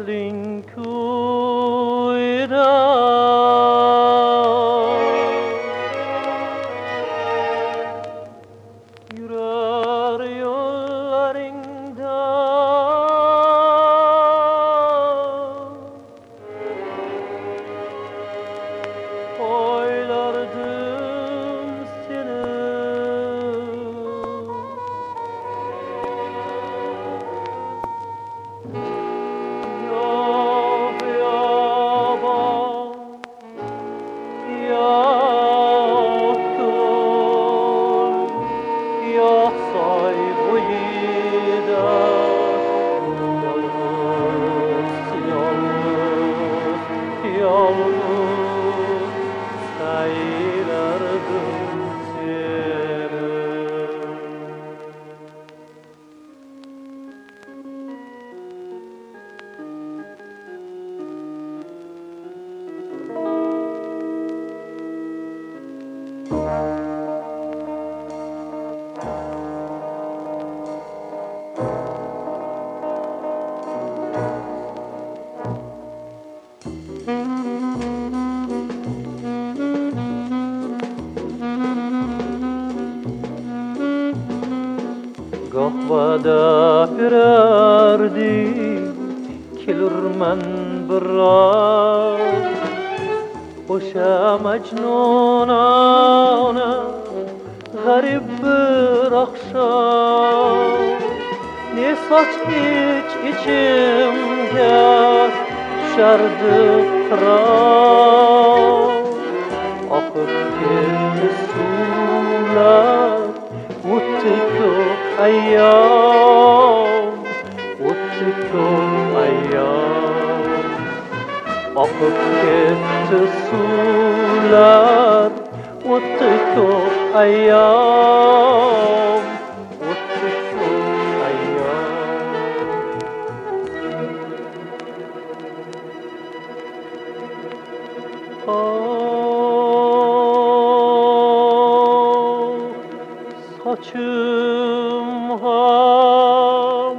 Aklın kuyda yürür yollarında oylardım seni. Yalnız saylardım seni. Kahvada birerdi kilurman biraz Oşa mecnunana garip bir akşam Ne saç iç içimge düşerdi kral Akıp gitti sular Utku ayyam Utku ayyam Akıp gitti sular Utku ayyam Utku ayyam Saçım ham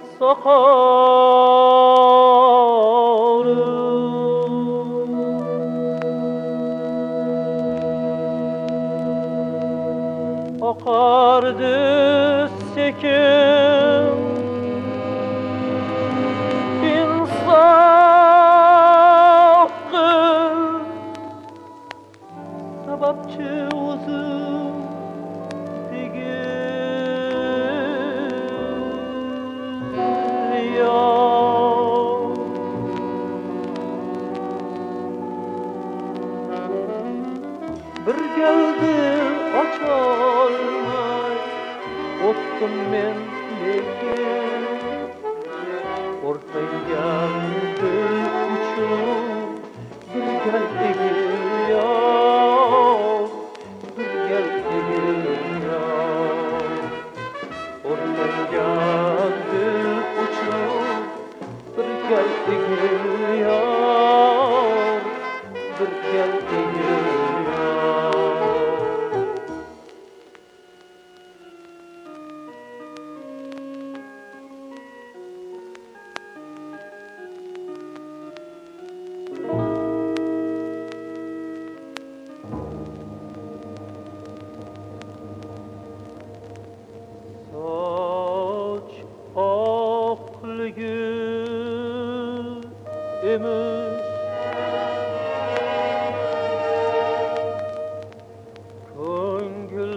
sakalım akardı sekin insaf kıl sabapçı uzun Bir geldi açolmay Ottum men lekin Ortayan dil uçup Bir gel egil yok Bir gel egil yok Ortayan dil uçup Bir gel egil yok Bir gel egil yok Saç aklı gül imiş Köngül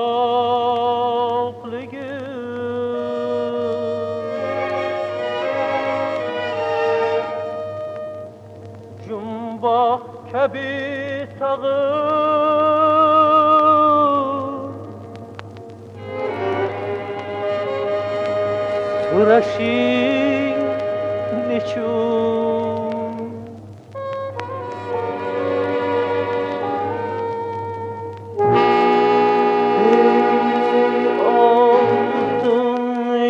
aklı gül Cumbak kebi tağır Süreşin neçun Ey altın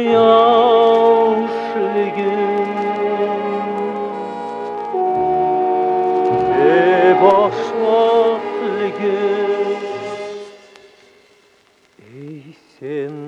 yaşlı gün Ey başmaklı gün Ey sen